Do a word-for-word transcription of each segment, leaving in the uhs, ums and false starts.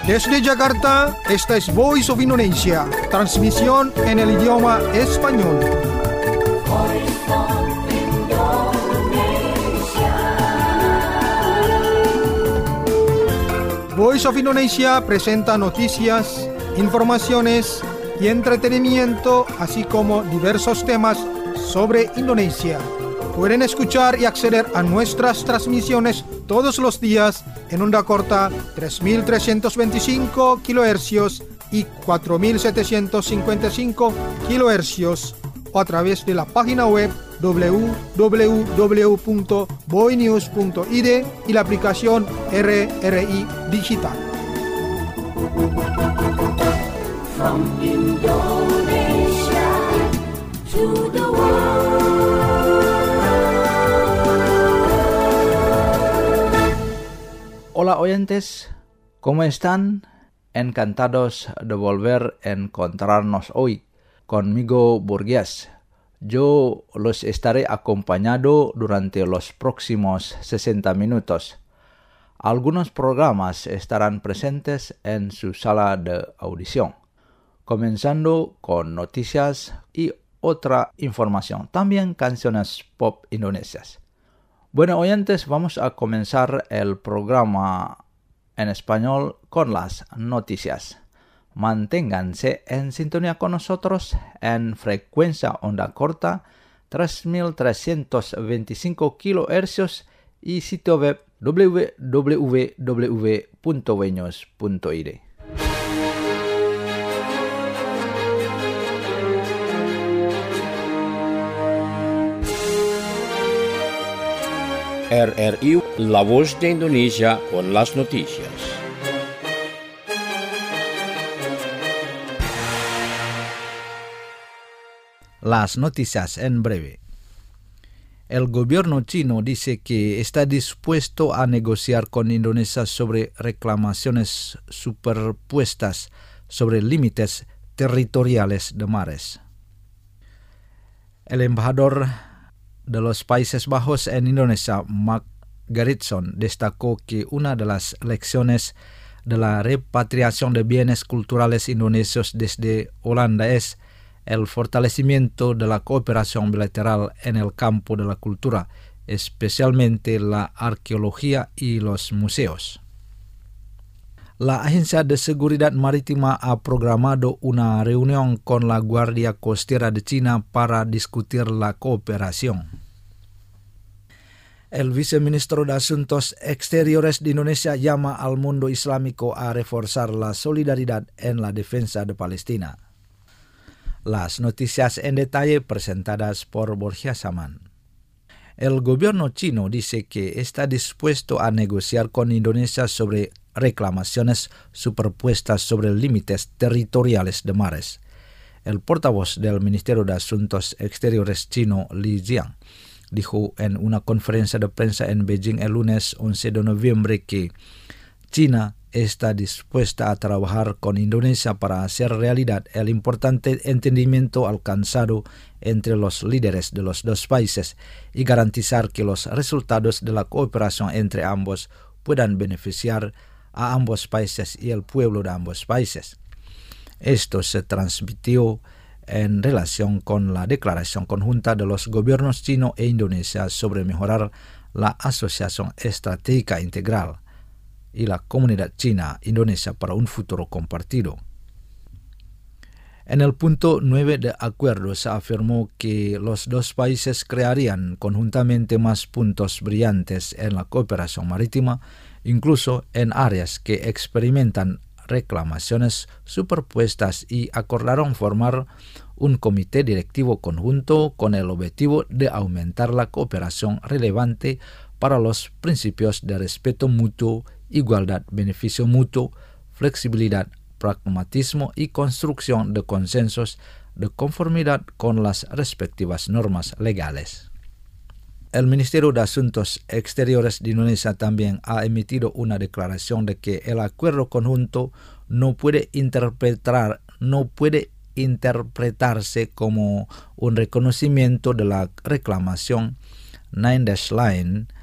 Desde Jakarta, esta es Voice of Indonesia, transmisión en el idioma español. Voice of Indonesia. Voice of Indonesia presenta noticias, informaciones y entretenimiento, así como diversos temas sobre Indonesia. Pueden escuchar y acceder a nuestras transmisiones todos los días en onda corta tres mil trescientos veinticinco kilohercios y cuatro mil setecientos cincuenta y cinco kilohercios o a través de la página web doble u doble u doble u punto boinews punto i d y la aplicación R R I Digital. From Indonesia to the world. Hola oyentes, ¿cómo están? Encantados de volver a encontrarnos hoy. Conmigo Burgués. Yo los estaré acompañado durante los próximos sesenta minutos. Algunos programas estarán presentes en su sala de audición, comenzando con noticias y otra información, también canciones pop indonesias. Bueno, oyentes, vamos a comenzar el programa en español con las noticias. Manténganse en sintonía con nosotros en frecuencia onda corta tres mil trescientos veinticinco kilohercios y sitio web doble u doble u doble u punto boinews punto i d. R R I, la voz de Indonesia con las noticias. Las noticias en breve. El gobierno chino dice que está dispuesto a negociar con Indonesia sobre reclamaciones superpuestas sobre límites territoriales de mares. El embajador de los Países Bajos en Indonesia, Mark Gerritsen, destacó que una de las lecciones de la repatriación de bienes culturales indonesios desde Holanda es el fortalecimiento de la cooperación bilateral en el campo de la cultura, especialmente la arqueología y los museos. La Agencia de Seguridad Marítima ha programado una reunión con la Guardia Costera de China para discutir la cooperación. El viceministro de Asuntos Exteriores de Indonesia llama al mundo islámico a reforzar la solidaridad en la defensa de Palestina. Las noticias en detalle presentadas por Borja Saman. El gobierno chino dice que está dispuesto a negociar con Indonesia sobre reclamaciones superpuestas sobre límites territoriales de mares. El portavoz del Ministerio de Asuntos Exteriores chino, Li Jiang, dijo en una conferencia de prensa en Beijing el lunes once de noviembre que China está dispuesta a trabajar con Indonesia para hacer realidad el importante entendimiento alcanzado entre los líderes de los dos países y garantizar que los resultados de la cooperación entre ambos puedan beneficiar a ambos países y el pueblo de ambos países. Esto se transmitió en relación con la declaración conjunta de los gobiernos chino e Indonesia sobre mejorar la asociación estratégica integral y la comunidad china-Indonesia para un futuro compartido. En el punto nueve de acuerdo se afirmó que los dos países crearían conjuntamente más puntos brillantes en la cooperación marítima, incluso en áreas que experimentan reclamaciones superpuestas, y acordaron formar un comité directivo conjunto con el objetivo de aumentar la cooperación relevante para los principios de respeto mutuo, igualdad, beneficio mutuo, flexibilidad, pragmatismo y construcción de consensos de conformidad con las respectivas normas legales. El Ministerio de Asuntos Exteriores de Indonesia también ha emitido una declaración de que el acuerdo conjunto no puede interpretar, no puede interpretarse como un reconocimiento de la reclamación Nine Dash Line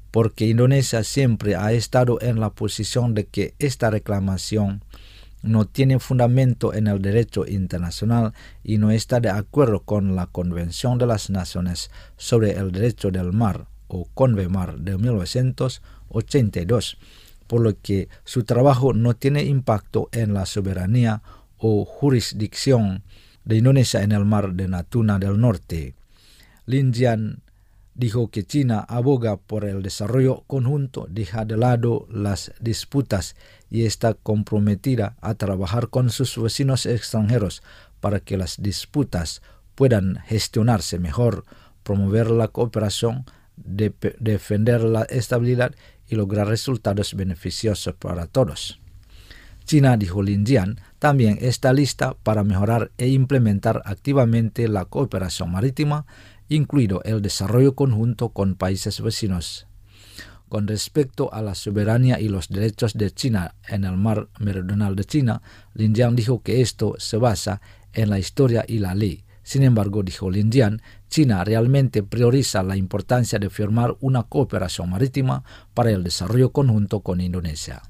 porque Indonesia siempre ha estado en la posición de que esta reclamación no tiene fundamento en el derecho internacional y no está de acuerdo con la Convención de las Naciones sobre el Derecho del Mar, o CONVEMAR, de mil novecientos ochenta y dos, por lo que su trabajo no tiene impacto en la soberanía o jurisdicción de Indonesia en el mar de Natuna del Norte. Lin Jian dijo que China aboga por el desarrollo conjunto, deja de lado las disputas y está comprometida a trabajar con sus vecinos extranjeros para que las disputas puedan gestionarse mejor, promover la cooperación, de, defender la estabilidad y lograr resultados beneficiosos para todos. China, dijo Lin Jian, también está lista para mejorar e implementar activamente la cooperación marítima, incluido el desarrollo conjunto con países vecinos. Con respecto a la soberanía y los derechos de China en el mar meridional de China, Lin Jian dijo que esto se basa en la historia y la ley. Sin embargo, dijo Lin Jian, China realmente prioriza la importancia de firmar una cooperación marítima para el desarrollo conjunto con Indonesia.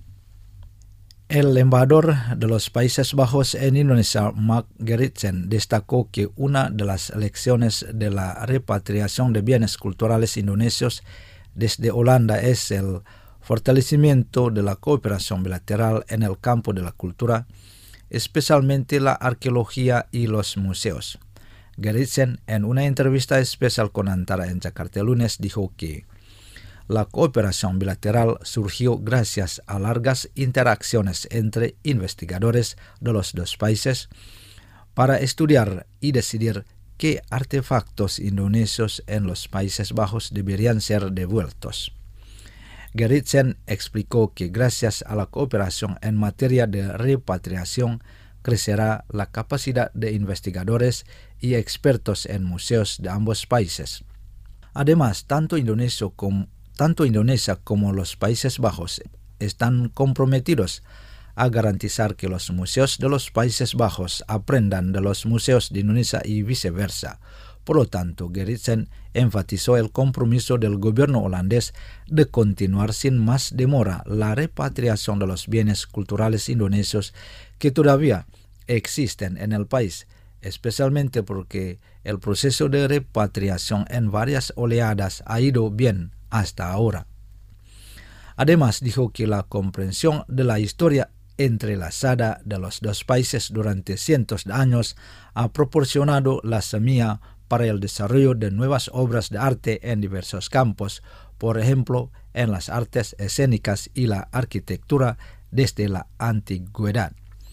El embajador de los Países Bajos en Indonesia, Mark Gerritsen, destacó que una de las lecciones de la repatriación de bienes culturales indonesios desde Holanda es el fortalecimiento de la cooperación bilateral en el campo de la cultura, especialmente la arqueología y los museos. Gerritsen, en una entrevista especial con Antara en Jakarta el lunes, dijo que la cooperación bilateral surgió gracias a largas interacciones entre investigadores de los dos países para estudiar y decidir qué artefactos indonesios en los Países Bajos deberían ser devueltos. Gerritsen explicó que gracias a la cooperación en materia de repatriación crecerá la capacidad de investigadores y expertos en museos de ambos países. Además, tanto Indonesia como Tanto Indonesia como los Países Bajos están comprometidos a garantizar que los museos de los Países Bajos aprendan de los museos de Indonesia y viceversa. Por lo tanto, Gerritsen enfatizó el compromiso del gobierno holandés de continuar sin más demora la repatriación de los bienes culturales indonesios que todavía existen en el país, especialmente porque el proceso de repatriación en varias oleadas ha ido bien hasta ahora. Además, dijo que la comprensión de la historia entrelazada de los dos países durante cientos de años ha proporcionado la semilla para el desarrollo de nuevas obras de arte en diversos campos, por ejemplo, en las artes escénicas y la arquitectura desde la antigüedad.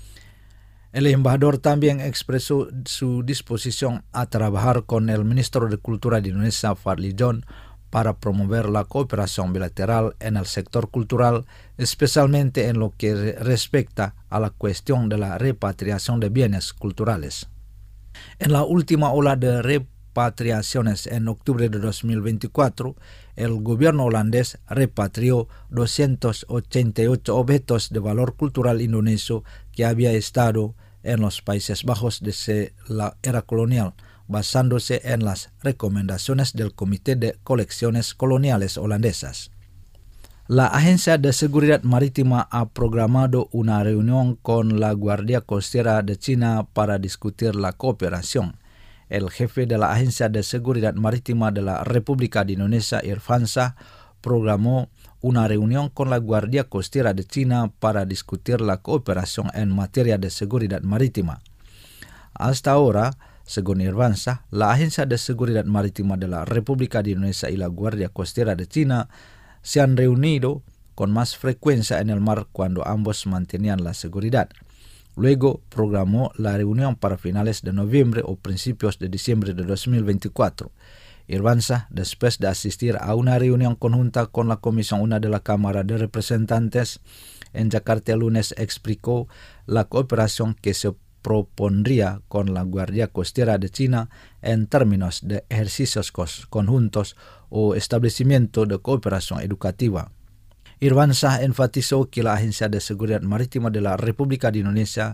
El embajador también expresó su disposición a trabajar con el ministro de Cultura de Indonesia, Fadli John, para promover la cooperación bilateral en el sector cultural, especialmente en lo que respecta a la cuestión de la repatriación de bienes culturales. En la última ola de repatriaciones en octubre de dos mil veinticuatro, el gobierno holandés repatrió doscientos ochenta y ocho objetos de valor cultural indonesio que había estado en los Países Bajos desde la era colonial, basándose en las recomendaciones del Comité de Colecciones Coloniales Holandesas. La Agencia de Seguridad Marítima ha programado una reunión con la Guardia Costera de China para discutir la cooperación. El jefe de la Agencia de Seguridad Marítima de la República de Indonesia, Irvansyah, programó una reunión con la Guardia Costera de China para discutir la cooperación en materia de seguridad marítima. Hasta ahora, según Irvansyah, la Agencia de Seguridad Marítima de la República de Indonesia y la Guardia Costera de China se han reunido con más frecuencia en el mar cuando ambos mantenían la seguridad. Luego programó la reunión para finales de noviembre o principios de diciembre de dos mil veinticuatro. Irvansyah, después de asistir a una reunión conjunta con la Comisión uno de la Cámara de Representantes en Jakarta el lunes, explicó la cooperación que se propondría con la Guardia Costera de China en términos de ejercicios conjuntos o establecimiento de cooperación educativa. Irvansyah enfatizó que la Agencia de Seguridad Marítima de la República de Indonesia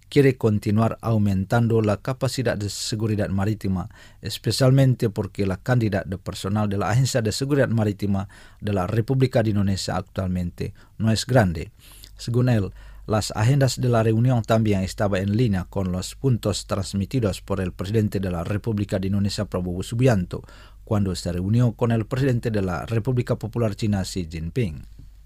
quiere continuar aumentando la capacidad de seguridad marítima, especialmente porque la cantidad de personal de la Agencia de Seguridad Marítima de la República de Indonesia actualmente no es grande. Según él, las agendas de la reunión también estaban en línea con los puntos transmitidos por el presidente de la República de Indonesia, Prabowo Subianto, cuando se reunió con el presidente de la República Popular China, Xi Jinping.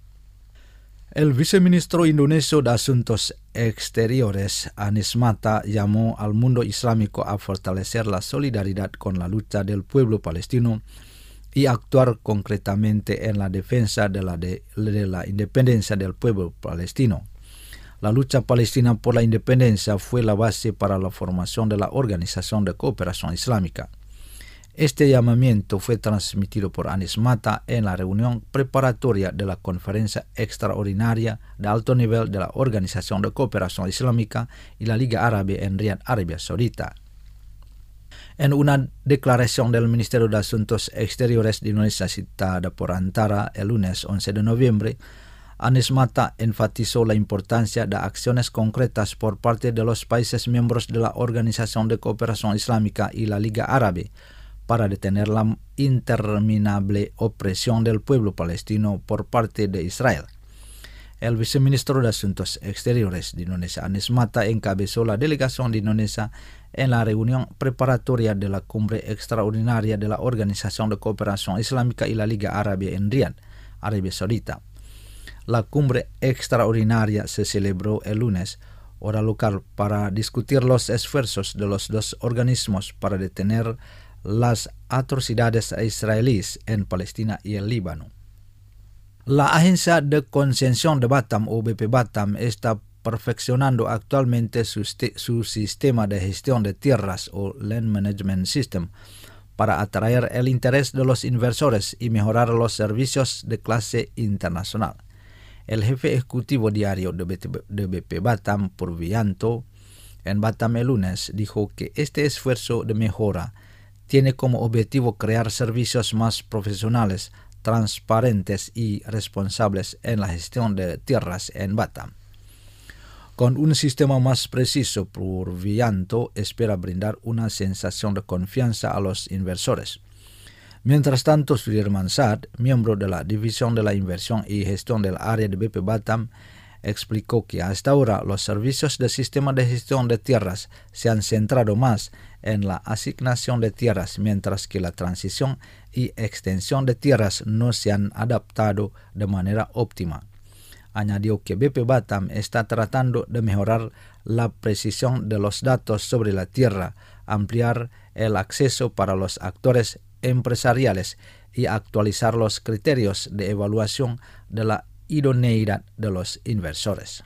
El viceministro indonesio de Asuntos Exteriores, Anies Mata, llamó al mundo islámico a fortalecer la solidaridad con la lucha del pueblo palestino y actuar concretamente en la defensa de la, de, de la independencia del pueblo palestino. La lucha palestina por la independencia fue la base para la formación de la Organización de Cooperación Islámica. Este llamamiento fue transmitido por Anies Mata en la reunión preparatoria de la Conferencia Extraordinaria de Alto Nivel de la Organización de Cooperación Islámica y la Liga Árabe en Riad, Arabia Saudita. En una declaración del Ministerio de Asuntos Exteriores de Indonesia citada por Antara el lunes once de noviembre, Anies Mata enfatizó la importancia de acciones concretas por parte de los países miembros de la Organización de Cooperación Islámica y la Liga Árabe para detener la interminable opresión del pueblo palestino por parte de Israel. El viceministro de Asuntos Exteriores de Indonesia, Anies Mata, encabezó la delegación de Indonesia en la reunión preparatoria de la Cumbre Extraordinaria de la Organización de Cooperación Islámica y la Liga Árabe en Riad, Arabia Saudita. La cumbre extraordinaria se celebró el lunes, hora local, para discutir los esfuerzos de los dos organismos para detener las atrocidades israelíes en Palestina y el Líbano. La Agencia de Concesión de Batam, o B P Batam, está perfeccionando actualmente su, su sistema de gestión de tierras, o Land Management System, para atraer el interés de los inversores y mejorar los servicios de clase internacional. El jefe ejecutivo diario de B P Batam, Purvianto, en Batam el lunes, dijo que este esfuerzo de mejora tiene como objetivo crear servicios más profesionales, transparentes y responsables en la gestión de tierras en Batam. Con un sistema más preciso, Purvianto espera brindar una sensación de confianza a los inversores. Mientras tanto, Sudirman Saad, miembro de la División de la Inversión y Gestión del área de B P Batam, explicó que hasta ahora los servicios del sistema de gestión de tierras se han centrado más en la asignación de tierras, mientras que la transición y extensión de tierras no se han adaptado de manera óptima. Añadió que B P Batam está tratando de mejorar la precisión de los datos sobre la tierra, ampliar el acceso para los actores empresariales y actualizar los criterios de evaluación de la idoneidad de los inversores.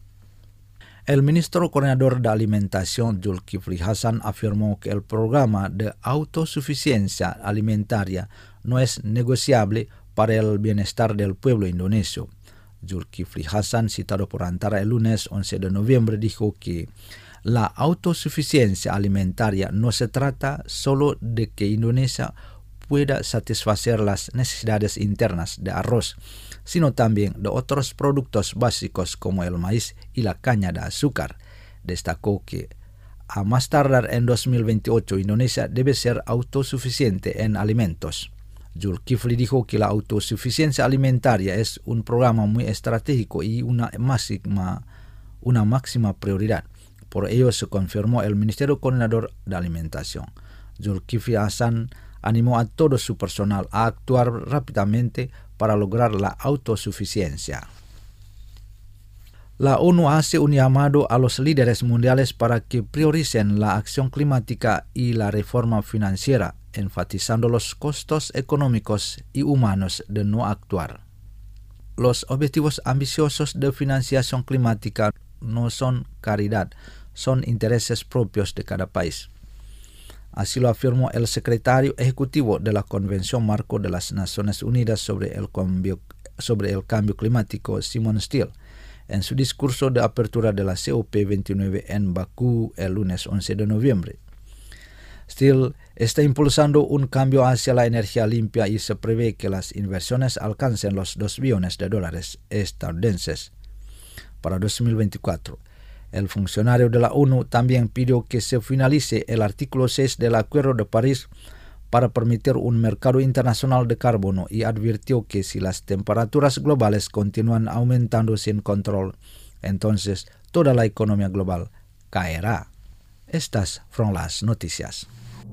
El ministro coordinador de Alimentación, Zulkifli Hasan, afirmó que el programa de autosuficiencia alimentaria no es negociable para el bienestar del pueblo indonesio. Zulkifli Hasan, citado por Antara el lunes once de noviembre, dijo que la autosuficiencia alimentaria no se trata solo de que Indonesia pueda satisfacer las necesidades internas de arroz, sino también de otros productos básicos como el maíz y la caña de azúcar. Destacó que a más tardar en dos mil veintiocho Indonesia debe ser autosuficiente en alimentos. Zulkifli dijo que la autosuficiencia alimentaria es un programa muy estratégico y una máxima, una máxima prioridad. Por ello se confirmó el Ministerio Coordinador de Alimentación. Zulkifli Hasan animó a todo su personal a actuar rápidamente para lograr la autosuficiencia. La ONU hace un llamado a los líderes mundiales para que prioricen la acción climática y la reforma financiera, enfatizando los costos económicos y humanos de no actuar. Los objetivos ambiciosos de financiación climática no son caridad, son intereses propios de cada país. Así lo afirmó el secretario ejecutivo de la Convención Marco de las Naciones Unidas sobre el cambio, sobre el cambio climático, Simon Steele, en su discurso de apertura de la C O P veintinueve en Bakú el lunes once de noviembre. Steele está impulsando un cambio hacia la energía limpia y se prevé que las inversiones alcancen los dos billones de dólares estadounidenses para dos mil veinticuatro. El funcionario de la ONU también pidió que se finalice el artículo seis del Acuerdo de París para permitir un mercado internacional de carbono y advirtió que si las temperaturas globales continúan aumentando sin control, entonces toda la economía global caerá. Estas fueron las noticias.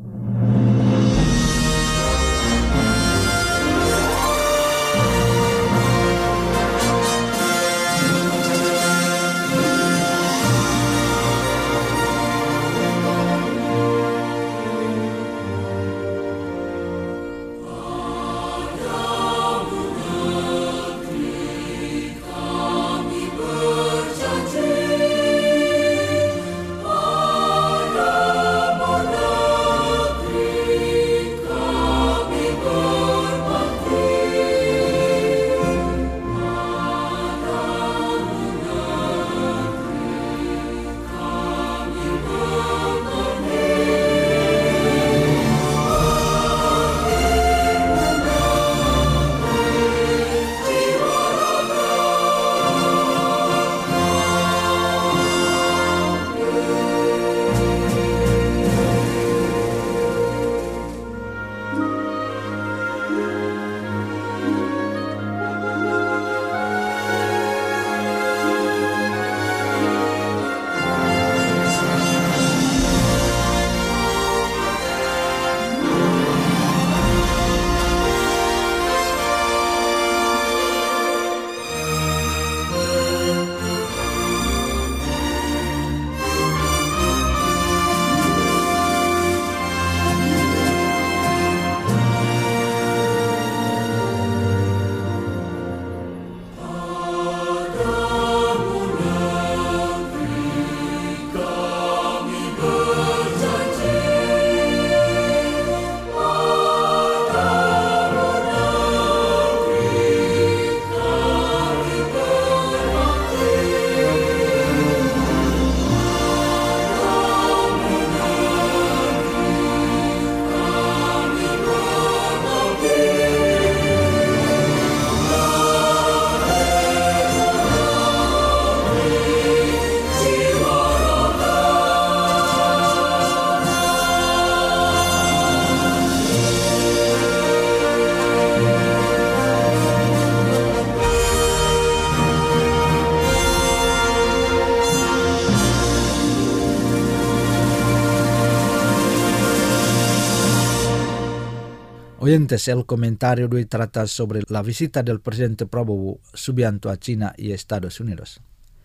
Oyentes, el comentario de hoy trata sobre la visita del presidente Prabowo Subianto a China y Estados Unidos.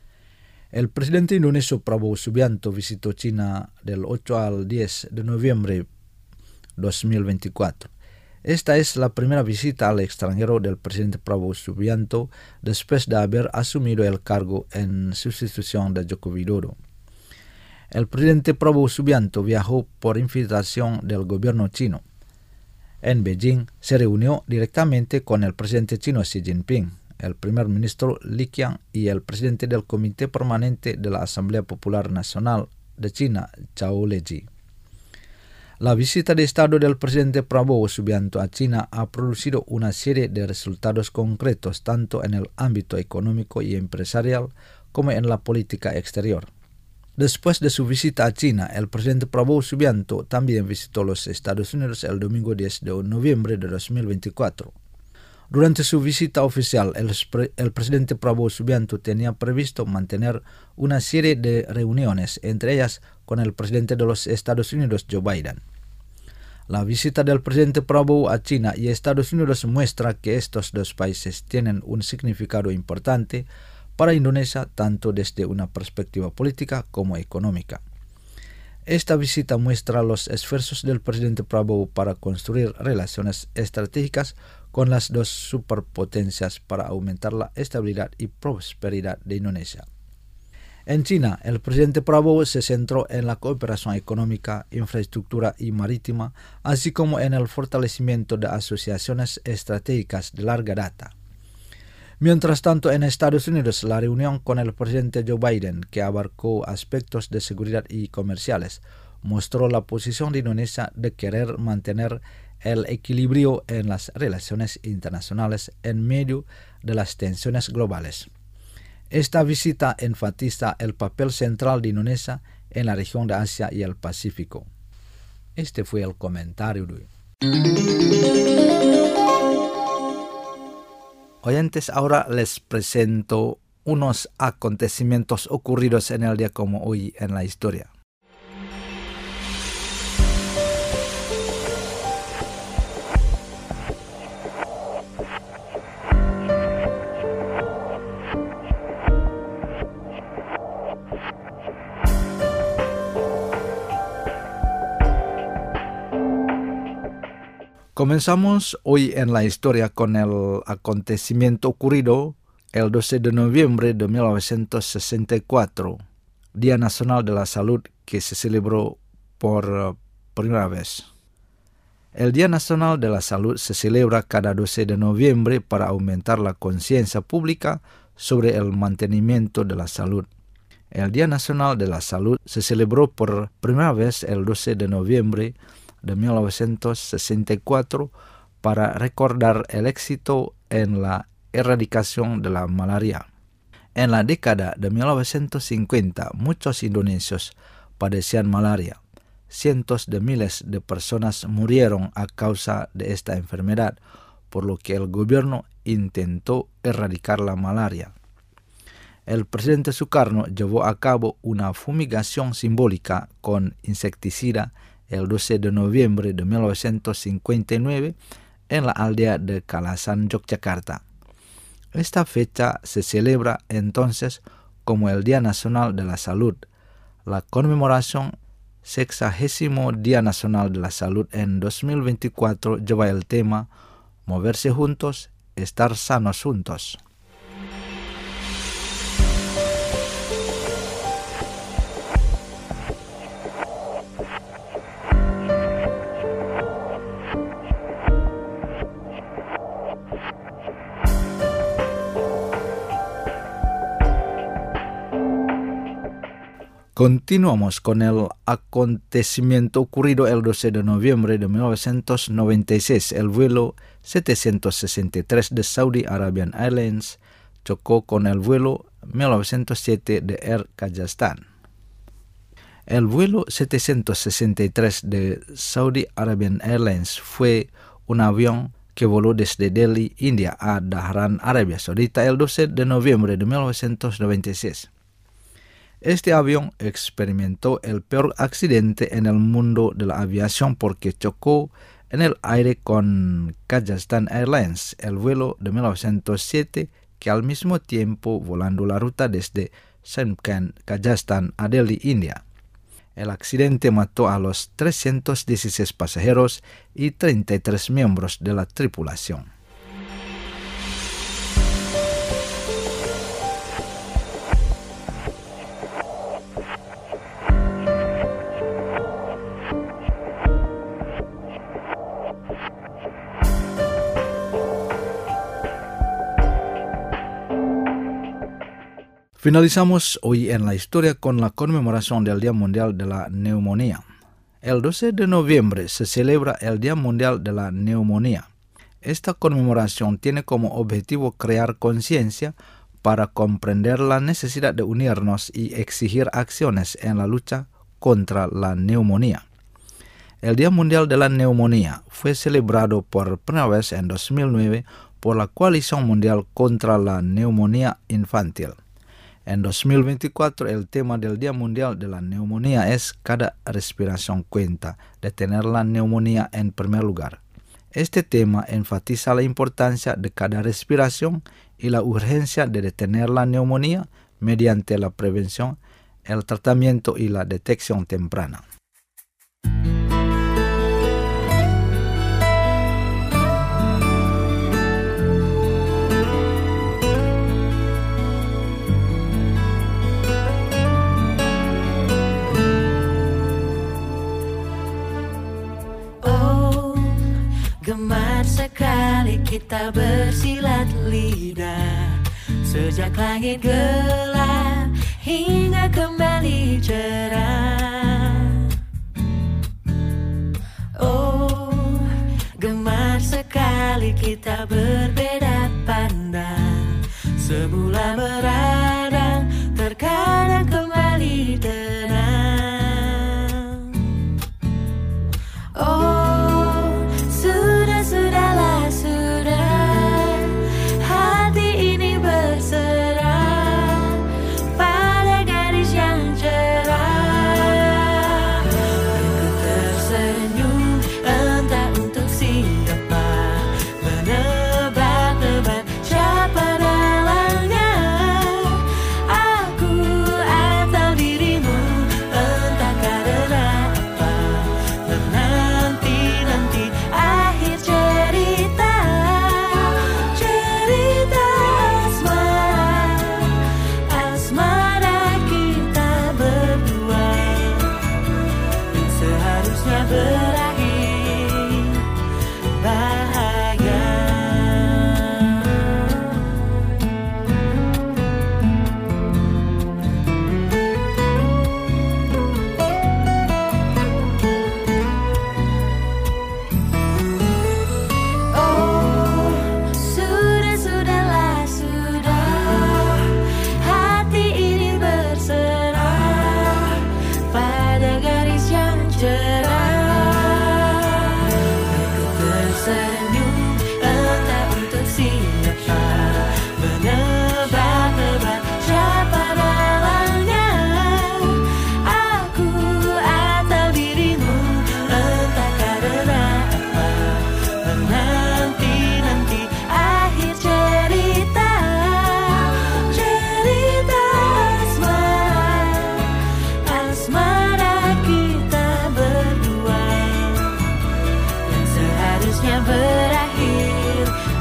El presidente indonesio Prabowo Subianto visitó China del ocho al diez de noviembre de dos mil veinticuatro. Esta es la primera visita al extranjero del presidente Prabowo Subianto después de haber asumido el cargo en sustitución de Joko Widodo. El presidente Prabowo Subianto viajó por invitación del gobierno chino. En Beijing se reunió directamente con el presidente chino Xi Jinping, el primer ministro Li Qiang y el presidente del Comité Permanente de la Asamblea Popular Nacional de China, Zhao Leji. La visita de Estado del presidente Prabowo Subianto a China ha producido una serie de resultados concretos tanto en el ámbito económico y empresarial como en la política exterior. Después de su visita a China, el presidente Prabowo Subianto también visitó los Estados Unidos el domingo diez de noviembre de dos mil veinticuatro. Durante su visita oficial, el, el presidente Prabowo Subianto tenía previsto mantener una serie de reuniones, entre ellas con el presidente de los Estados Unidos, Joe Biden. La visita del presidente Prabowo a China y Estados Unidos muestra que estos dos países tienen un significado importante para Indonesia tanto desde una perspectiva política como económica. Esta visita muestra los esfuerzos del presidente Prabowo para construir relaciones estratégicas con las dos superpotencias para aumentar la estabilidad y prosperidad de Indonesia. En China, el presidente Prabowo se centró en la cooperación económica, infraestructura y marítima, así como en el fortalecimiento de asociaciones estratégicas de larga data. Mientras tanto, en Estados Unidos, la reunión con el presidente Joe Biden, que abarcó aspectos de seguridad y comerciales, mostró la posición de Indonesia de querer mantener el equilibrio en las relaciones internacionales en medio de las tensiones globales. Esta visita enfatiza el papel central de Indonesia en la región de Asia y el Pacífico. Este fue el comentario de hoy. Oyentes, ahora les presento unos acontecimientos ocurridos en el día como hoy en la historia. Comenzamos hoy en la historia con el acontecimiento ocurrido el doce de noviembre de mil novecientos sesenta y cuatro, Día Nacional de la Salud, que se celebró por primera vez. El Día Nacional de la Salud se celebra cada doce de noviembre para aumentar la conciencia pública sobre el mantenimiento de la salud. El Día Nacional de la Salud se celebró por primera vez el doce de noviembre de mil novecientos sesenta y cuatro para recordar el éxito en la erradicación de la malaria. En la década de mil novecientos cincuenta, muchos indonesios padecían malaria. Cientos de miles de personas murieron a causa de esta enfermedad, por lo que el gobierno intentó erradicar la malaria. El presidente Sukarno llevó a cabo una fumigación simbólica con insecticida el doce de noviembre de mil novecientos cincuenta y nueve en la aldea de Kalasan, Yogyakarta. Esta fecha se celebra entonces como el Día Nacional de la Salud. La conmemoración sexagésimo Día Nacional de la Salud en dos mil veinticuatro lleva el tema Moverse juntos, estar sanos juntos. Continuamos con el acontecimiento ocurrido el doce de noviembre de mil novecientos noventa y seis. El vuelo setecientos sesenta y tres de Saudi Arabian Airlines chocó con el vuelo mil novecientos siete de Air Kazakhstan. El vuelo setecientos sesenta y tres de Saudi Arabian Airlines fue un avión que voló desde Delhi, India, a Dhahran, Arabia Saudita, el doce de noviembre de mil novecientos noventa y seis. Este avión experimentó el peor accidente en el mundo de la aviación porque chocó en el aire con Kazakhstan Airlines, el vuelo de mil novecientos siete, que al mismo tiempo volando la ruta desde Shymkent, Kazajstán, a Delhi, India. El accidente mató a los trescientos dieciséis pasajeros y treinta y tres miembros de la tripulación. Finalizamos hoy en la historia con la conmemoración del Día Mundial de la Neumonía. El doce de noviembre se celebra el Día Mundial de la Neumonía. Esta conmemoración tiene como objetivo crear conciencia para comprender la necesidad de unirnos y exigir acciones en la lucha contra la neumonía. El Día Mundial de la Neumonía fue celebrado por primera vez en dos mil nueve por la Coalición Mundial contra la Neumonía Infantil. En dos mil veinticuatro, el tema del Día Mundial de la Neumonía es Cada respiración cuenta, de tener la neumonía en primer lugar. Este tema enfatiza la importancia de cada respiración y la urgencia de detener la neumonía mediante la prevención, el tratamiento y la detección temprana. Gemar sekali kita bersilat lidah, sejak langit gelap hingga kembali cerah. Oh, gemar sekali kita berbeda pandang, semula berada jadi tenang. Oh, sudah, sudahlah, sudah. Hati ini berserah pada garis yang cerah. Aku tersenyum entah untuk siapa, menebak-nebak siapa dalangnya. Aku atau dirimu, entah karena apa. Menanti-nanti akhir cerita, cerita asmara, asmara kita berdua yang seharusnya berakhir bahagia. Oh, sudah, sudahlah, sudah. Hati ini berserah pada garis yang cerah. Aku tersenyum entah untuk siapa, menebak-nebak siapa dalangnya. Aku atau dirimu, entah karena apa. Menanti-nanti akhir cerita, cerita asmara, asmara kita berdua yang seharusnya berakhir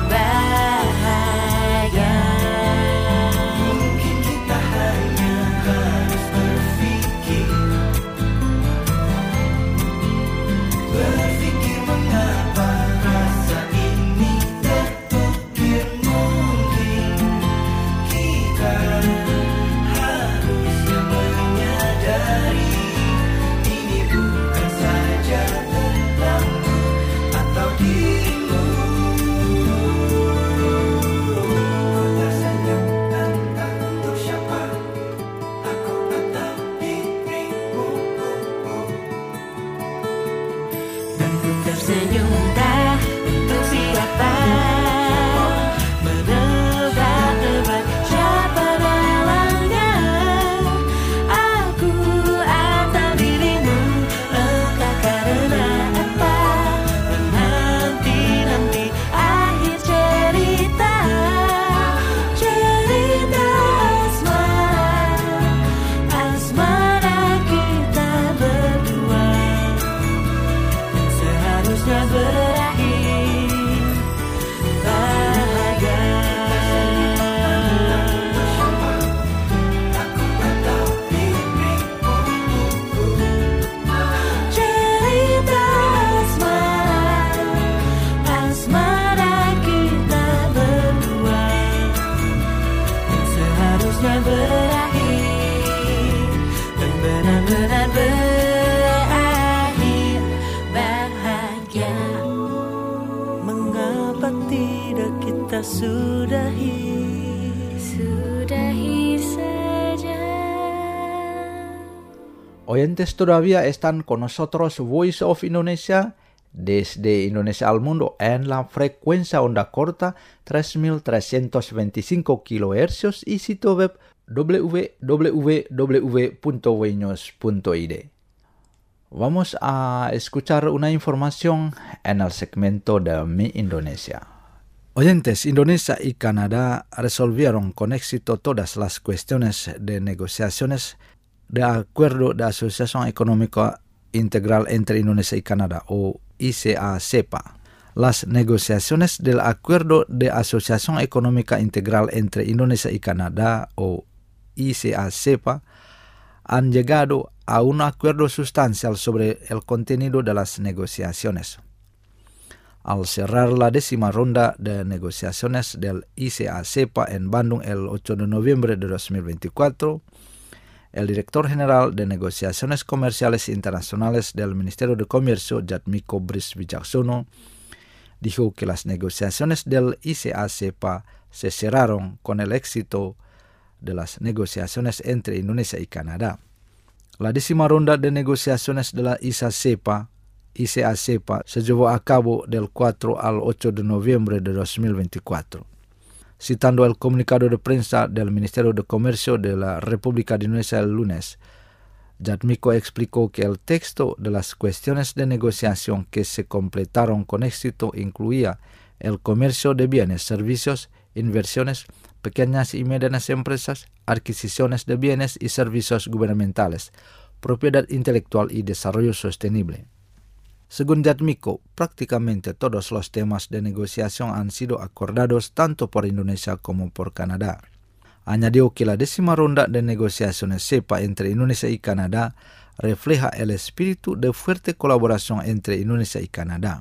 bahagia. Mungkin kita hanya harus berpikir, berpikir mengapa rasa ini terukir. Mungkin kita harusnya menyadari ini bukan saja tentangmu atau dirimu. Tersenyum entah untuk siapa, aku atau dirimu. Dan ku tersenyum entah untuk siapa, menebak-nebak siapa dalangnya. Aku atau dirimu, entah karena apa. Menanti-nanti akhir cerita, cerita asmara, asmara kita berdua yang seharusnya berakhir bahagia. Cerita asmara, asmara kita berdua yang seharusnya berakhir dan benar-benar berakhir bahagia. Mengapa tidak kita sudahi, sudahi saja. Oyentes todavía están con nosotros Voice of Indonesia desde Indonesia al mundo en la frecuencia onda corta tres mil trescientos veinticinco kilohercios y sitio web w w w punto voinews punto i d. Vamos a escuchar una información en el segmento de Mi Indonesia. Oyentes, Indonesia y Canadá resolvieron con éxito todas las cuestiones de negociaciones de Acuerdo de Asociación Económica Integral entre Indonesia y Canadá, o I C A C E P A. Las negociaciones del Acuerdo de Asociación Económica Integral entre Indonesia y Canadá, o I C A C E P A, han llegado a un acuerdo sustancial sobre el contenido de las negociaciones. Al cerrar la décima ronda de negociaciones del I C A C E P A en Bandung el ocho de noviembre de dos mil veinticuatro, el director general de Negociaciones Comerciales Internacionales del Ministerio de Comercio, Jatmiko Bris Wijaksono, dijo que las negociaciones del I C A C E P A se cerraron con el éxito de las negociaciones entre Indonesia y Canadá. La décima ronda de negociaciones de la I C A CEPA, I C A CEPA se llevó a cabo del cuatro al ocho de noviembre de dos mil veinticuatro. Citando el comunicado de prensa del Ministerio de Comercio de la República de Indonesia el lunes, Jatmiko explicó que el texto de las cuestiones de negociación que se completaron con éxito incluía el comercio de bienes, servicios, inversiones, pequeñas y medianas empresas, adquisiciones de bienes y servicios gubernamentales, propiedad intelectual y desarrollo sostenible. Según Jatmiko, prácticamente todos los temas de negociación han sido acordados tanto por Indonesia como por Canadá. Añadió que la décima ronda de negociaciones CEPA entre Indonesia y Canadá refleja el espíritu de fuerte colaboración entre Indonesia y Canadá.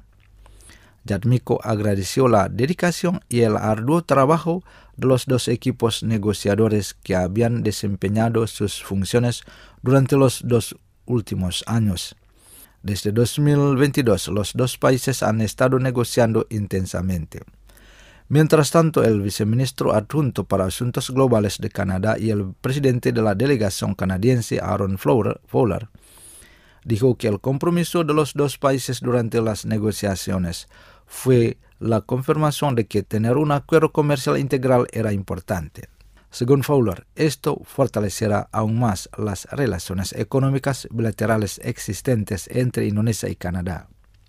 Jatmiko agradeció la dedicación y el arduo trabajo de los dos equipos negociadores que habían desempeñado sus funciones durante los dos últimos años. Desde dos mil veintidós, los dos países han estado negociando intensamente. Mientras tanto, el viceministro adjunto para Asuntos Globales de Canadá y el presidente de la delegación canadiense, Aaron Fowler, dijo que el compromiso de los dos países durante las negociaciones fue la confirmación de que tener un acuerdo comercial integral era importante. Según Fowler, esto fortalecerá aún más las relaciones económicas bilaterales existentes entre Indonesia y Canadá.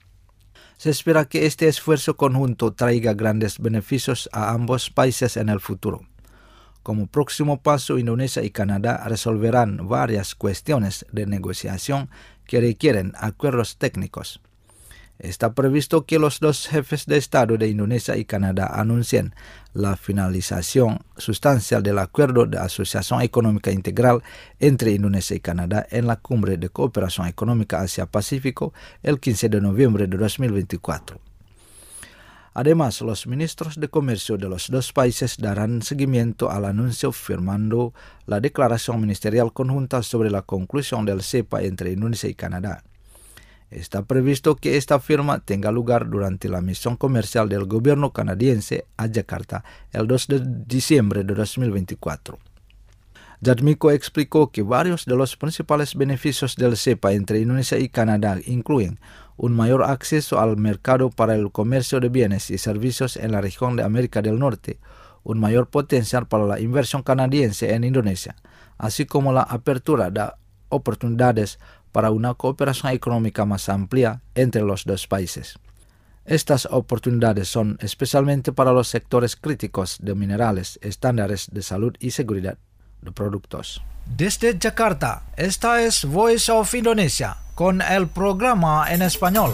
Se espera que este esfuerzo conjunto traiga grandes beneficios a ambos países en el futuro. Como próximo paso, Indonesia y Canadá resolverán varias cuestiones de negociación que requieren acuerdos técnicos. Está previsto que los dos jefes de Estado de Indonesia y Canadá anuncien la finalización sustancial del Acuerdo de Asociación Económica Integral entre Indonesia y Canadá en la Cumbre de Cooperación Económica Asia-Pacífico el quince de noviembre de dos mil veinticuatro. Además, los ministros de Comercio de los dos países darán seguimiento al anuncio firmando la Declaración Ministerial Conjunta sobre la conclusión del CEPA entre Indonesia y Canadá. Está previsto que esta firma tenga lugar durante la misión comercial del gobierno canadiense a Yakarta el dos de diciembre de dos mil veinticuatro. Jatmiko explicó que varios de los principales beneficios del CEPA entre Indonesia y Canadá incluyen un mayor acceso al mercado para el comercio de bienes y servicios en la región de América del Norte, un mayor potencial para la inversión canadiense en Indonesia, así como la apertura de oportunidades para una cooperación económica más amplia entre los dos países. Estas oportunidades son especialmente para los sectores críticos de minerales, estándares de salud y seguridad de productos. Desde Jakarta, esta es Voice of Indonesia con el programa en español.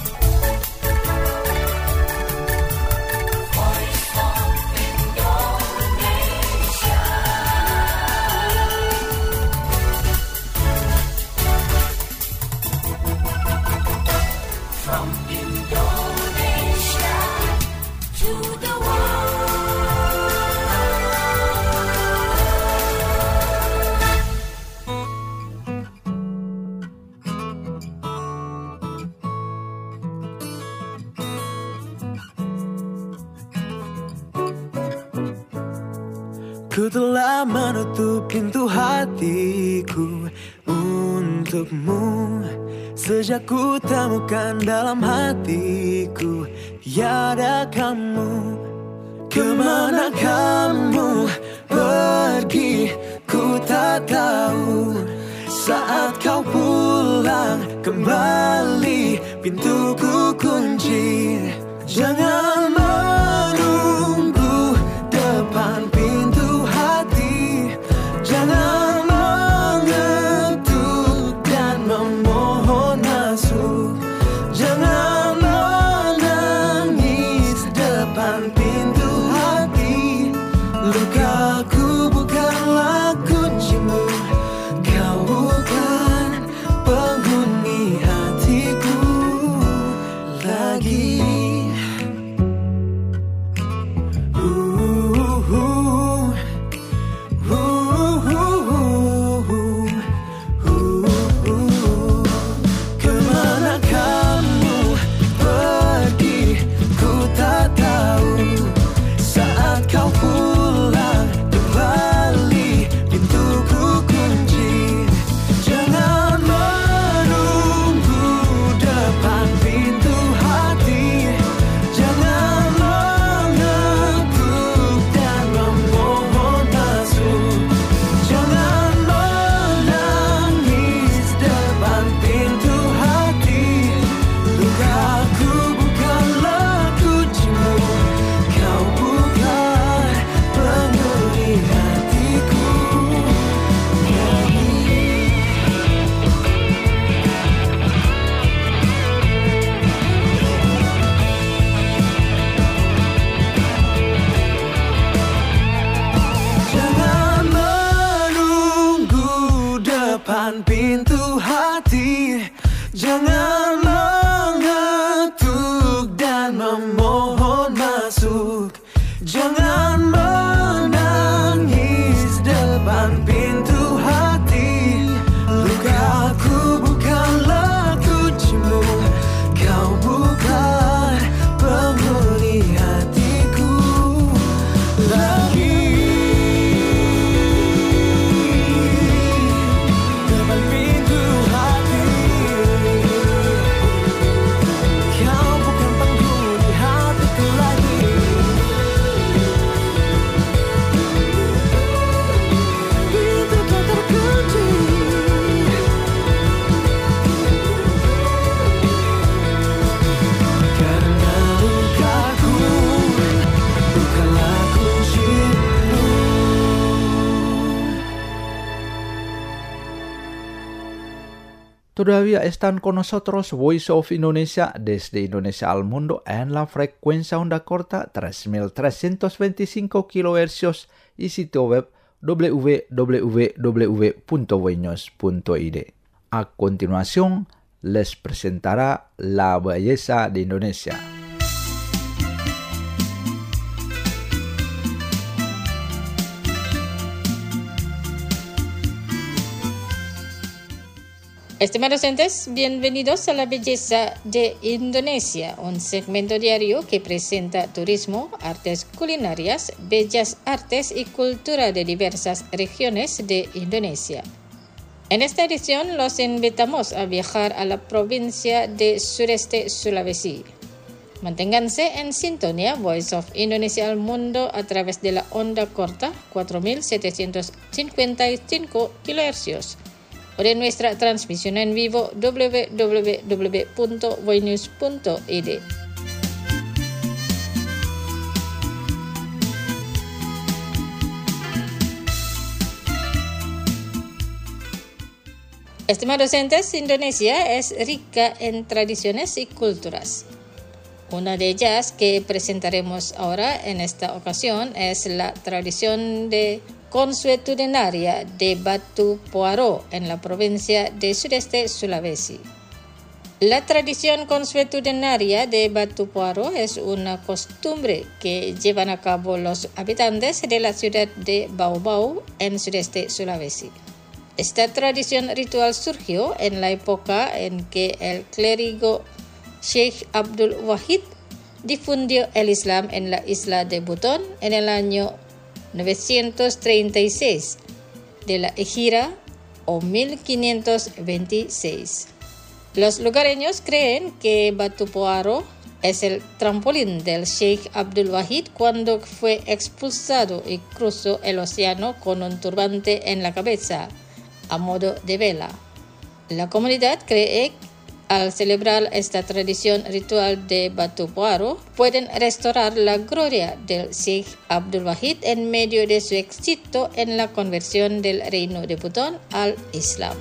Ku telah menutup pintu hatiku untukmu sejak ku temukan dalam hatiku tiada kamu. Kemana kamu pergi ku tak tahu. Saat kau pulang kembali pintuku kunci. Jangan menunggu depan pintu hati. Jangan mengetuk dan memohon masuk. Jangan menangis depan pintu hati. Lukaku bukanlah kuncimu. Kau bukan penghuni hatiku lagi. Jangan masuk. Jangan menangis depan pintu hati. Lukaku bukanlah kuncimu, kau bukan penghuni hatiku lagi. Depan pintu hati, kau bukan penghuni hatiku lagi. Pintu tak terkunci, karena lukaku bukanlah kuncimu. Todavía están con nosotros Voice of Indonesia desde Indonesia al mundo en la frecuencia onda corta tres mil trescientos veinticinco kilohercios y sitio web w w w punto voinews punto i d. A continuación, les presentará la belleza de Indonesia. Estimados oyentes, bienvenidos a la belleza de Indonesia, un segmento diario que presenta turismo, artes culinarias, bellas artes y cultura de diversas regiones de Indonesia. En esta edición los invitamos a viajar a la provincia de Sureste Sulawesi. Manténganse en sintonía Voice of Indonesia al mundo a través de la onda corta cuatro mil setecientos cincuenta y cinco kilohercios. O de nuestra transmisión en vivo w w w punto voinews punto i d. Estimados oyentes, Indonesia es rica en tradiciones y culturas. Una de ellas que presentaremos ahora en esta ocasión es la tradición de consuetudinaria de Batu Puaro en la provincia de Sudeste Sulawesi. La tradición consuetudinaria de Batu Puaro es una costumbre que llevan a cabo los habitantes de la ciudad de Bau-Bau en Sudeste Sulawesi. Esta tradición ritual surgió en la época en que el clérigo Sheikh Abdul Wahid difundió el Islam en la isla de Buton en el año novecientos treinta y seis de la Hijra o mil quinientos veintiséis. Los lugareños creen que Batu Puaro es el trampolín del Sheikh Abdul Wahid cuando fue expulsado y cruzó el océano con un turbante en la cabeza a modo de vela. La comunidad cree que al celebrar esta tradición ritual de Batu Puaro, pueden restaurar la gloria del Sheikh Abdul Wahid en medio de su éxito en la conversión del reino de Buton al Islam.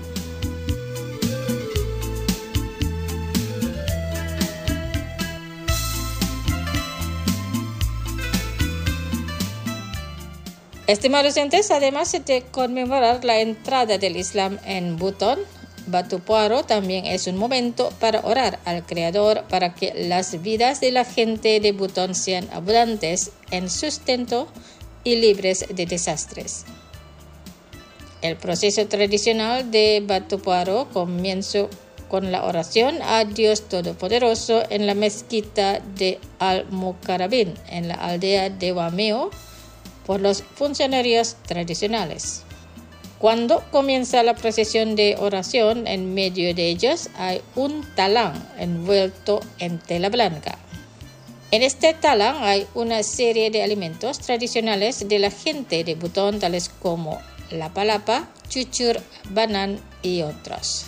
Estimados oyentes, además de conmemorar la entrada del Islam en Buton, Batu Puaro también es un momento para orar al Creador para que las vidas de la gente de Buton sean abundantes en sustento y libres de desastres. El proceso tradicional de Batu Puaro comienza con la oración a Dios Todopoderoso en la mezquita de Al-Mukarrabin en la aldea de Wameo por los funcionarios tradicionales. Cuando comienza la procesión de oración, en medio de ellos hay un talang envuelto en tela blanca. En este talang hay una serie de alimentos tradicionales de la gente de Buton, tales como la palapa, cucur, banan y otros.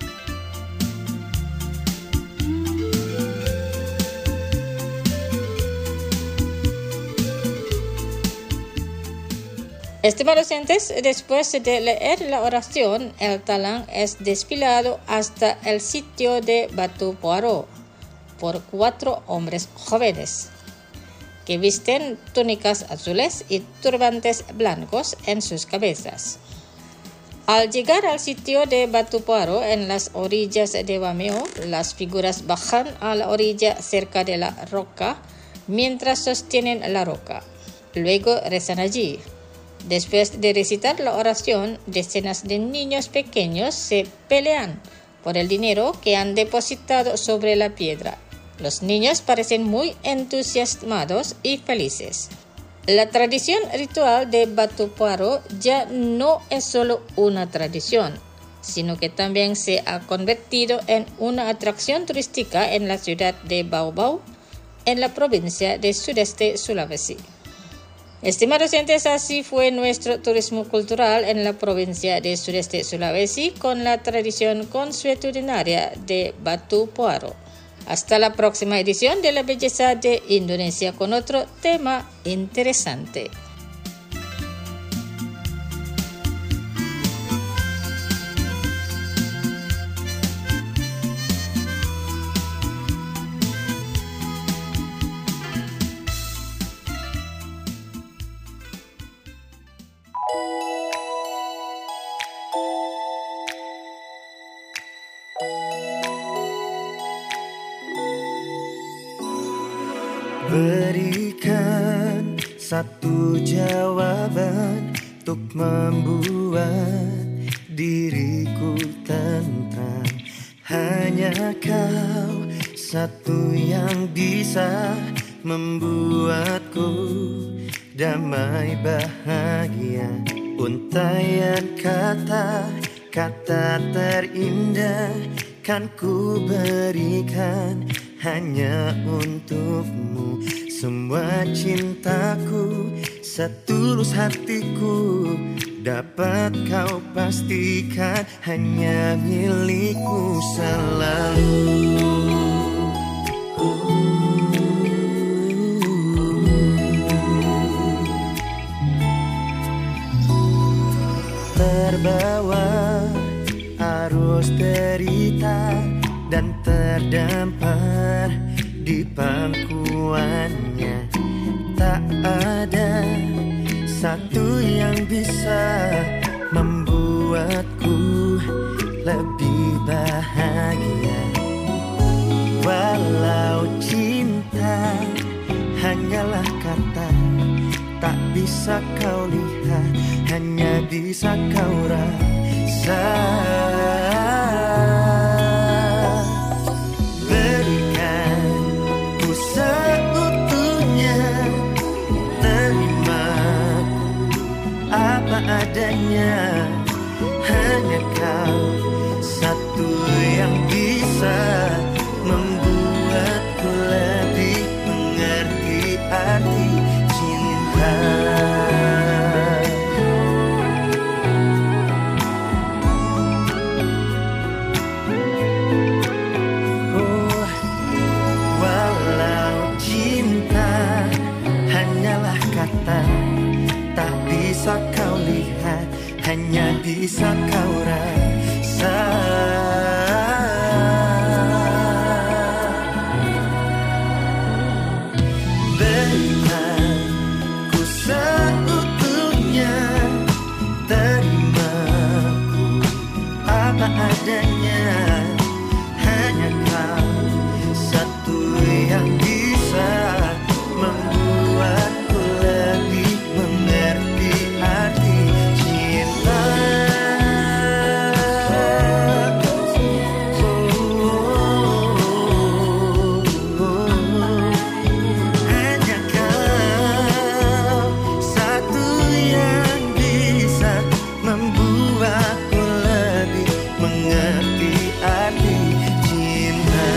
Estimados oyentes, después de leer la oración, el talang es desfilado hasta el sitio de Batu Puaro por cuatro hombres jóvenes que visten túnicas azules y turbantes blancos en sus cabezas. Al llegar al sitio de Batu Puaro en las orillas de Wameo, las figuras bajan a la orilla cerca de la roca mientras sostienen la roca. Luego rezan allí. Después de recitar la oración, decenas de niños pequeños se pelean por el dinero que han depositado sobre la piedra. Los niños parecen muy entusiasmados y felices. La tradición ritual de Batu Puaro ya no es solo una tradición, sino que también se ha convertido en una atracción turística en la ciudad de Bau-Bau, en la provincia de Sudeste Sulawesi. Estimados oyentes, así fue nuestro turismo cultural en la provincia de Sudeste Sulawesi con la tradición consuetudinaria de Batu Puaro. Hasta la próxima edición de La Belleza de Indonesia con otro tema interesante. Berikan satu jawaban untuk membuat diriku tentram. Hanya kau satu yang bisa membuatku damai bahagia. Untaian kata, kata terindah kan ku berikan hanya untukmu. Semua cintaku, setulus hatiku, dapat kau pastikan hanya milikku selalu. Terbawa arus derita dan terdampar di pangkuannya. Tak ada satu yang bisa membuatku lebih bahagia. Walau cinta hanyalah kata, tak bisa kau lihat, hanya bisa kau rasa. Adanya hanya kau satu yang bisa membuatku lebih mengerti arti cinta. Oh, walau cinta hanyalah kata, tak bisa kau lihat, hanya bisa kau rasa. Berikan ku seutuhnya, terimaku apa adanya. Hanya kau satu yang bisa membuatku lebih mengerti arti cinta. Hanya kau satu yang bisa membuatku lebih mengerti arti cinta.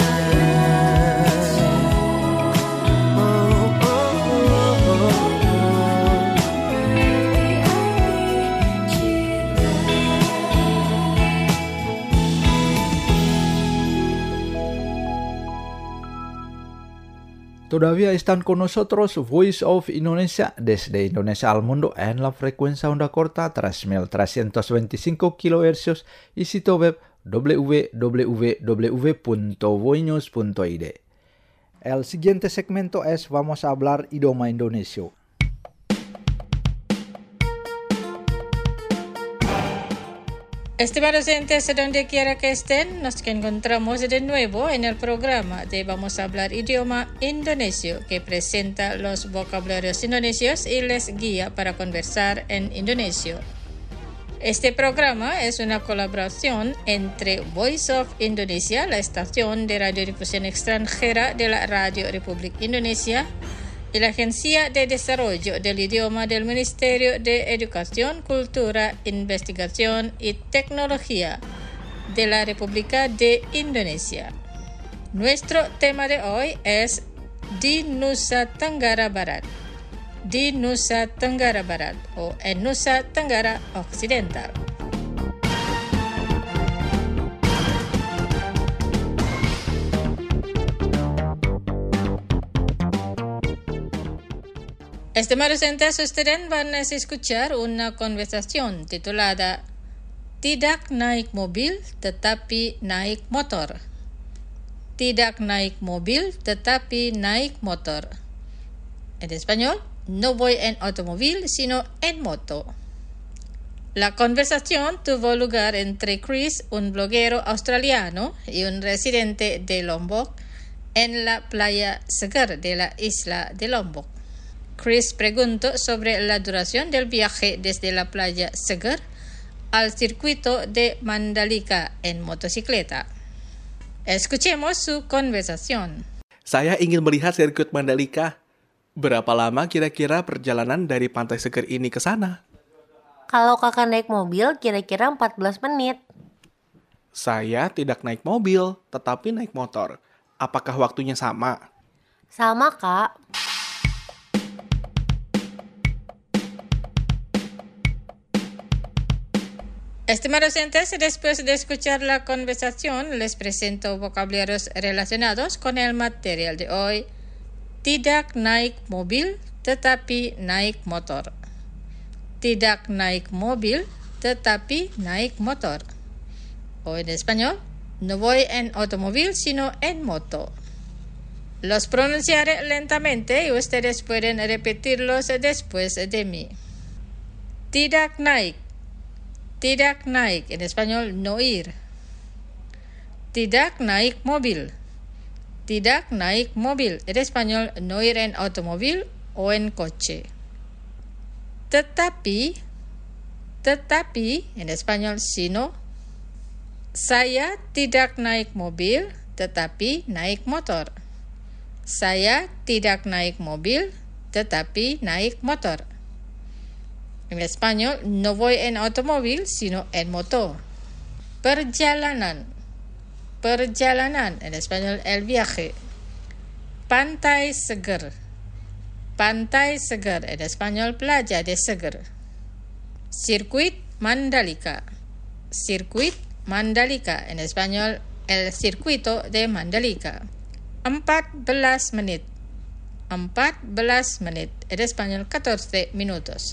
Oh, oh, oh, oh. Todavía están con nosotros Voice of Indonesia desde Indonesia al mundo en la frecuencia onda corta tres mil trescientos veinticinco kilohercios y sitio web w w w punto voinews punto i d. El siguiente segmento es Vamos a hablar idioma Indonesia. Estimados oyentes, donde quiera que estén, nos encontramos de nuevo en el programa de Vamos a hablar idioma indonesio, que presenta los vocabularios indonesios y les guía para conversar en indonesio. Este programa es una colaboración entre Voice of Indonesia, la estación de radiodifusión extranjera de la Radio Republik Indonesia, y la Agencia de Desarrollo del Idioma del Ministerio de Educación, Cultura, Investigación y Tecnología de la República de Indonesia. Nuestro tema de hoy es di Nusa Tenggara Barat, di Nusa Tenggara Barat o en Nusa Tenggara Occidental. Estimados oyentes, ustedes van a escuchar una conversación titulada Tidak naik mobil tetapi naik motor. Tidak naik mobil tetapi naik motor. En español, no voy en automóvil sino en moto. La conversación tuvo lugar entre Chris, un bloguero australiano, y un residente de Lombok en la playa Seger de la isla de Lombok. Chris preguntó sobre la duración del viaje desde la playa Seger al circuito de Mandalika en motocicleta. Escuchemos su conversación. Saya ingin melihat sirkuit Mandalika. Berapa lama kira-kira perjalanan dari Pantai Seger ini ke sana? Kalau kakak naik mobil, kira-kira empat belas menit. Saya tidak naik mobil, tetapi naik motor. Apakah waktunya sama? Sama, Kak. Estimados oyentes, después de escuchar la conversación, les presento vocabularios relacionados con el material de hoy. Tidak naik mobil, tetapi naik motor. Tidak naik mobil, tetapi naik motor. O en español, no voy en automóvil, sino en moto. Los pronunciaré lentamente y ustedes pueden repetirlos después de mí. Tidak naik. Tidak naik, en español, no ir. Tidak naik mobil. Tidak naik mobil, en español, no ir en automóvil o en coche. Tetapi, tetapi, en español, sino. Saya tidak naik mobil, tetapi naik motor. Saya tidak naik mobil, tetapi naik motor. En español, no voy en automóvil, sino en moto. Perjalanan. Perjalanan. En español, el viaje. Pantai Seger. Pantai Seger. En español, playa de Seger. Sirkuit Mandalika. Sirkuit Mandalika. En español, el circuito de Mandalika. Empat belas menit. Empat belas menit. En español, catorce minutos.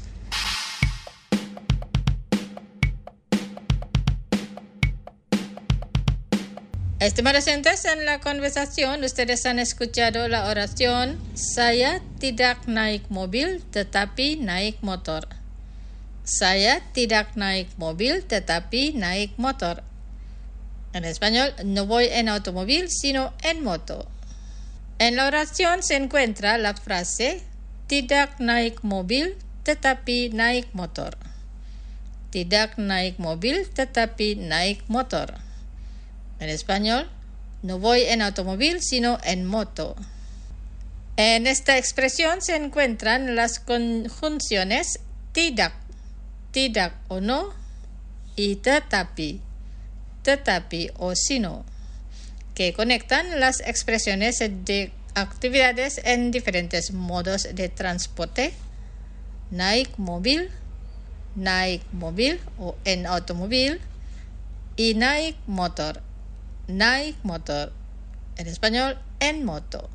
Estimados oyentes, en la conversación ustedes han escuchado la oración Saya tidak naik mobil tetapi naik motor. Saya tidak naik mobil tetapi naik motor. En español, no voy en automóvil sino en moto. En la oración se encuentra la frase Tidak naik mobil tetapi naik motor. Tidak naik mobil tetapi naik motor. En español, no voy en automóvil, sino en moto. En esta expresión se encuentran las conjunciones tidak, tidak o no, y tetapi, tetapi o sino, que conectan las expresiones de actividades en diferentes modos de transporte, naik mobil, naik mobil o en automóvil, y naik motor. Naik motor, en español, en moto.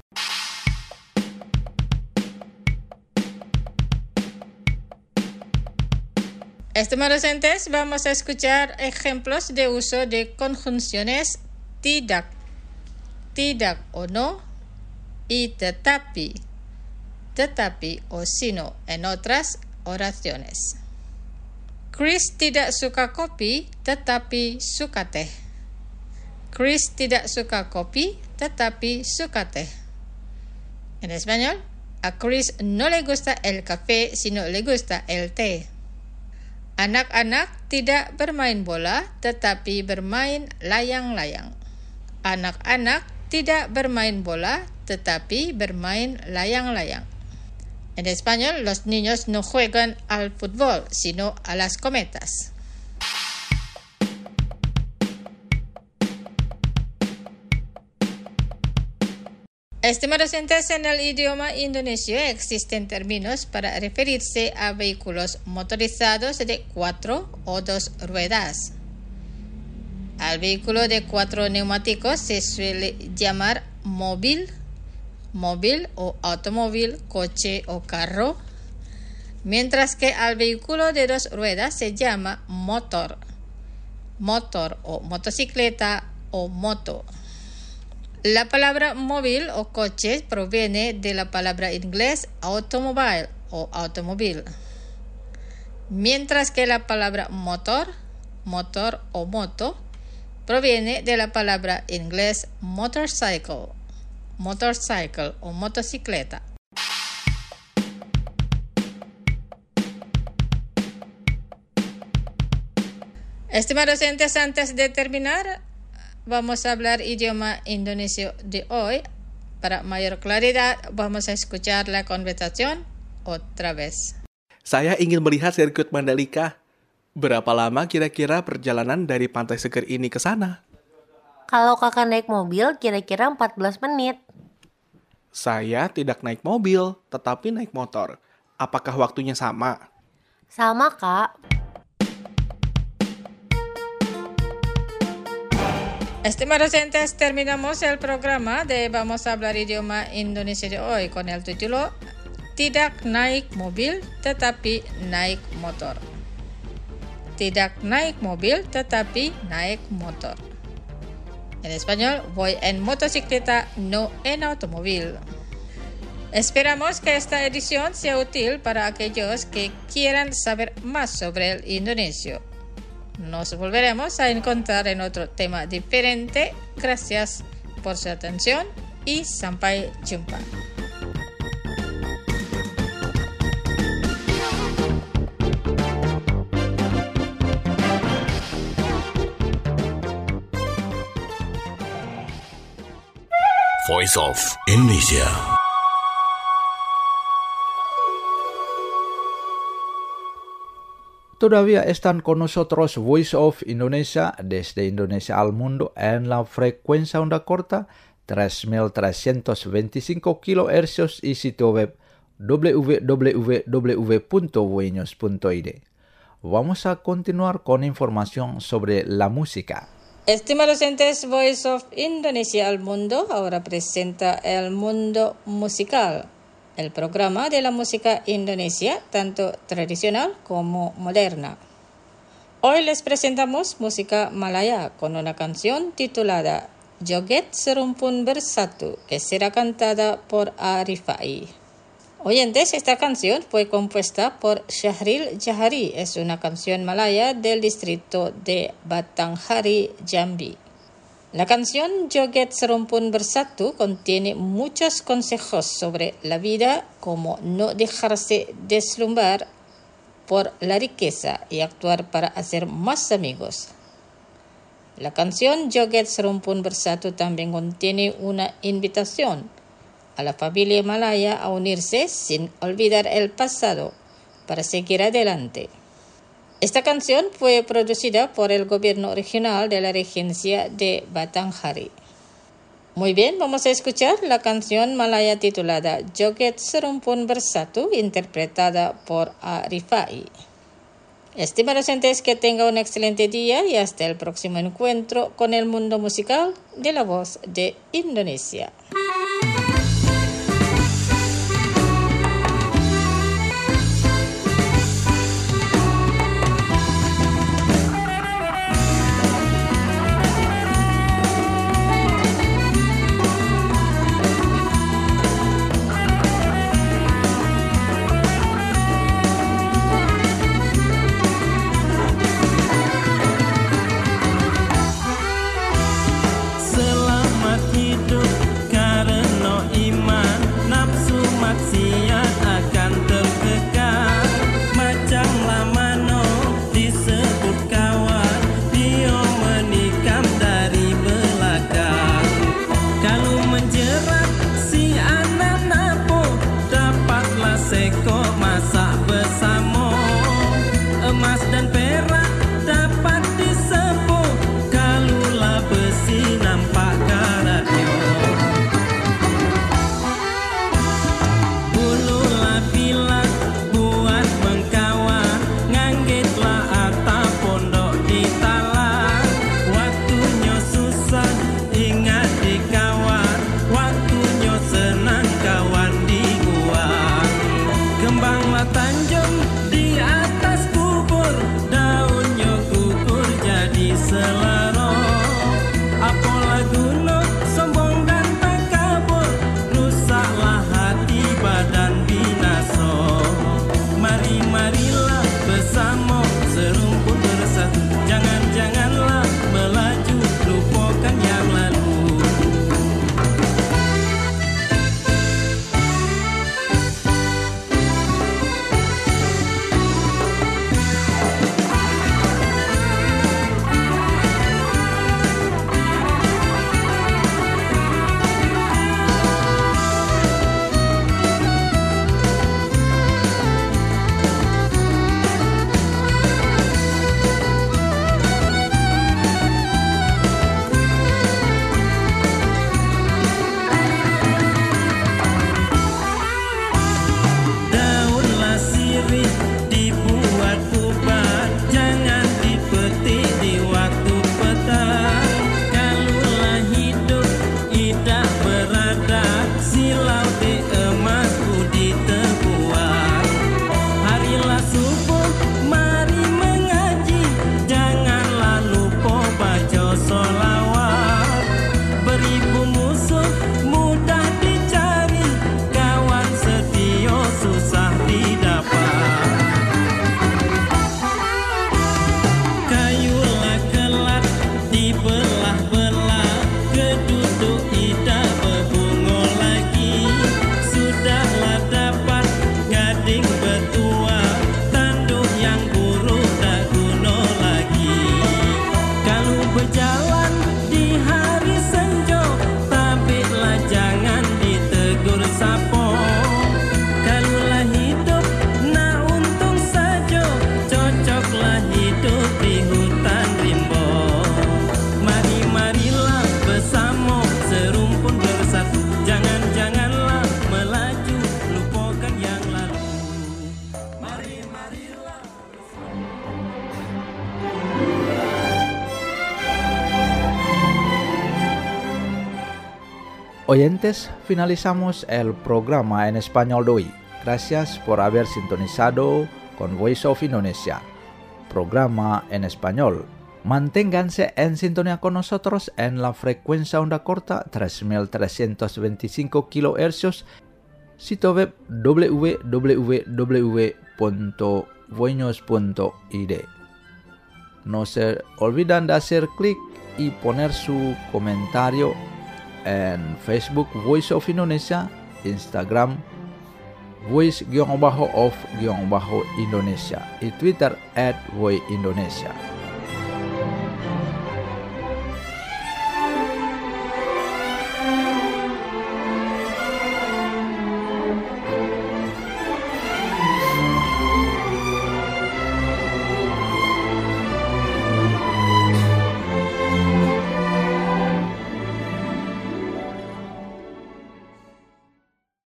Estimados oyentes, vamos a escuchar ejemplos de uso de conjunciones tidak, tidak o no, y tetapi, tetapi o sino en otras oraciones. Chris tidak suka kopi tetapi suka teh. Chris tidak suka kopi tetapi suka teh. En español, a Chris no le gusta el café sino le gusta el té. Anak-anak tidak bermain bola tetapi bermain layang-layang. Anak-anak tidak bermain bola tetapi bermain layang-layang. En español, los niños no juegan al fútbol sino a las cometas. Estimados oyentes, en el idioma indonesio existen términos para referirse a vehículos motorizados de cuatro o dos ruedas. Al vehículo de cuatro neumáticos se suele llamar móvil, móvil o automóvil, coche o carro, mientras que al vehículo de dos ruedas se llama motor, motor o motocicleta o moto. La palabra móvil o coche proviene de la palabra inglés automobile o automóvil, mientras que la palabra motor, motor o moto proviene de la palabra inglés motorcycle, motorcycle o motocicleta. Estimados oyentes, antes de terminar, vamos a hablar idioma indonesio de hoy. Para mayor claridad, vamos a escuchar la conversación otra vez. Saya ingin melihat sirkuit Mandalika. Berapa lama kira-kira perjalanan dari Pantai Seger ini ke sana? Kalau kakak naik mobil, kira-kira empat belas menit. Saya tidak naik mobil, tetapi naik motor. Apakah waktunya sama? Sama, Kak. Estimados oyentes, terminamos el programa de Vamos a hablar idioma Indonesia de hoy con el título Tidak naik mobil tetapi naik motor. Tidak naik mobil tetapi naik motor. En español, voy en motocicleta, no en automóvil. Esperamos que esta edición sea útil para aquellos que quieran saber más sobre el indonesio. Nos volveremos a encontrar en otro tema diferente. Gracias por su atención y sampai jumpa. Voice of Indonesia. Todavía están con nosotros Voice of Indonesia desde Indonesia al mundo en la frecuencia onda corta tres mil trescientos veinticinco kilohercios y sitio web w w w punto voinews punto i d. Vamos a continuar con información sobre la música. Estimados oyentes, Voice of Indonesia al mundo ahora presenta el mundo musical. El programa de la música indonesia, tanto tradicional como moderna. Hoy les presentamos música malaya con una canción titulada Joget Serumpun Bersatu, que será cantada por Arifai. Oyentes, esta canción fue compuesta por Syahril Jahari, es una canción malaya del distrito de Batanghari, Jambi. La canción Joget Serumpun Bersatu contiene muchos consejos sobre la vida, como no dejarse deslumbrar por la riqueza y actuar para hacer más amigos. La canción Joget Serumpun Bersatu también contiene una invitación a la familia malaya a unirse sin olvidar el pasado para seguir adelante. Esta canción fue producida por el gobierno regional de la regencia de Batanghari. Muy bien, vamos a escuchar la canción malaya titulada Joget Serumpun Bersatu, interpretada por Arifai. Estimados oyentes, que tenga un excelente día y hasta el próximo encuentro con el mundo musical de la voz de Indonesia. Oyentes, finalizamos el programa en español de hoy. Gracias por haber sintonizado con Voice of Indonesia, programa en español. Manténganse en sintonía con nosotros en la frecuencia onda corta tres mil trescientos veinticinco kilohercios, sitio web w w w punto voinos punto i d. No se olvidan de hacer clic y poner su comentario en Facebook Voice of Indonesia, Instagram voice-of-indonesia y Twitter at voice indonesia.